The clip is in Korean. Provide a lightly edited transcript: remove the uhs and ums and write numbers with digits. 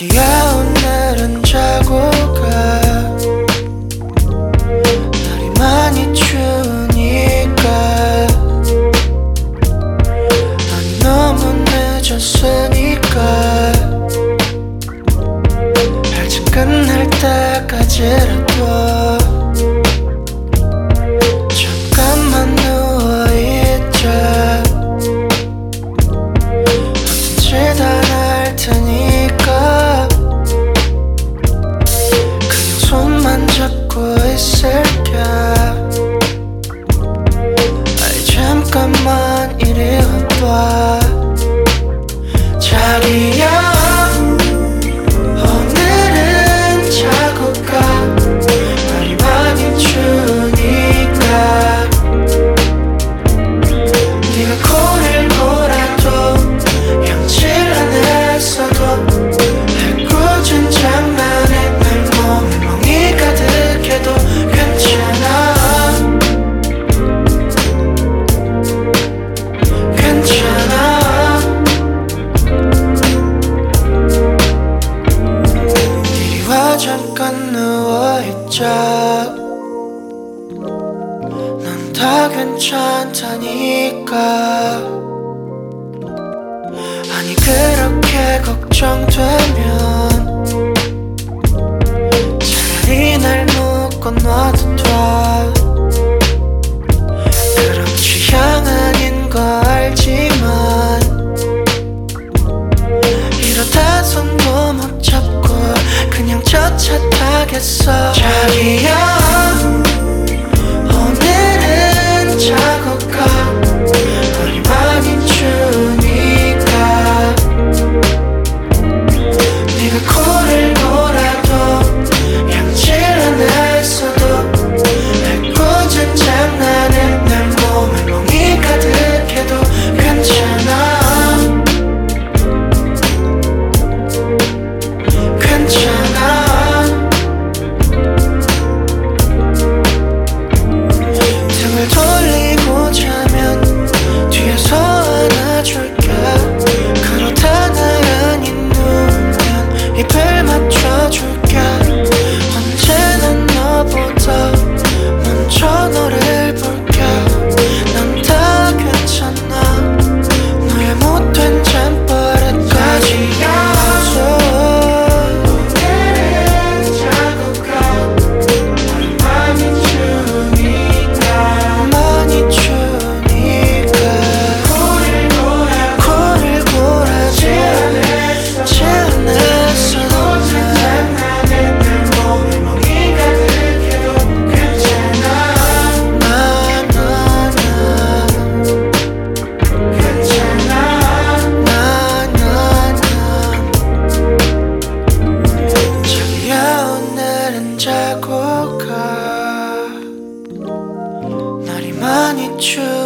자기야 오늘은 자고 가. 날이 많이 추우니까. 아니 너무 늦었으니까. 일찍 끝날 때까지라도 잠깐만 누워있자. 어딘지 다 날 테니까 그냥 손만 잡고 있을게. 아이 잠깐만 이리 와봐. 자기야 오늘은 자고 가. 날이 많이 추우니까. 네가 코를 골아도 양칠 안 했어도 해코진 장난에 날 몸에 멍이 가득해도 괜찮아. 괜찮아. 이리 와 잠깐 누워있자. 난 다 괜찮다니까. 아니 그렇게 걱정되면 차라리 날 묶어 놔도 돼. 그럼 취향 아닌 거 알지만 이러다 손도 못 잡고 그냥 저 차 타겠어. 자기야 오늘은 자고 가. 날이 많이 추우니까. 네가 코를 골아도 양칠 안 했어도 해코진 장난에 날 몸에 멍이 가득해도 괜찮아. 괜찮아. 등을 돌리고 자면 뒤에서 안아줄게. 그러다 나 아닌 누우면 입을 맞춰줄게. 언제나 너보다 먼저 너를 볼게. 난 다 괜찮아. 너의 못된 잠버릇까지 야서. 오늘은 자고 가. 날이 많이 추우니까. 많이 추우니까. 코를 골아지 않았어도 장난에 날 몸에 멍이 가득해도 괜찮아. 괜찮아. 자기야 오늘은 자고 가. 날이 많이 추워.